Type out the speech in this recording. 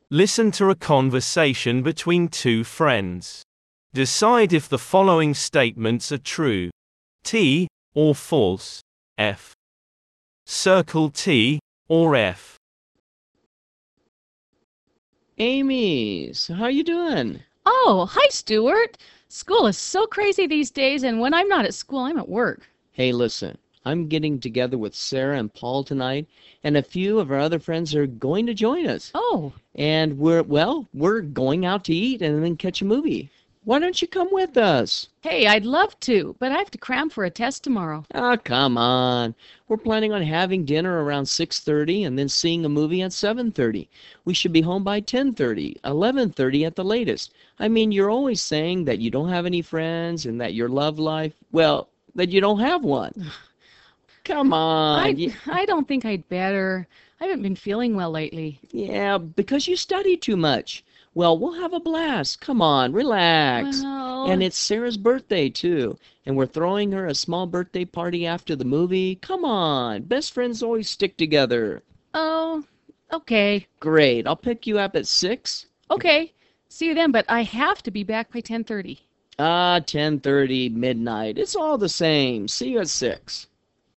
Listen to a conversation between two friends. Decide if the following statements are true. T or false. F. Circle T or F. Amy, so how you doing? Oh, hi, Stuart. School is so crazy these days, and when I'm not at school, I'm at work. Hey, listen, I'm getting together with Sarah and Paul tonight, and a few of our other friends are going to join us. Oh, And we're going out to eat and then catch a movie. Why don't you come with us? hey, I'd love to, but I have to cram for a test tomorrow. Ah, come on. We're planning on having dinner around 6:30 and then seeing a movie at 7:30. We should be home by 10:30, 11:30 at the latest. I mean, you're always saying that you don't have any friends and that your love life, well, that you don't have one. Come on. I don't think I'd better. I haven't been feeling well lately. Yeah, because you study too much. Well, we'll have a blast. Come on, relax. Well, And it's Sarah's birthday, too. And we're throwing her a small birthday party after the movie. Come on, best friends always stick together. oh, okay. Great, I'll pick you up at 6. Okay. See you then, but I have to be back by 10:30. 10:30, midnight. It's all the same. See you at 6.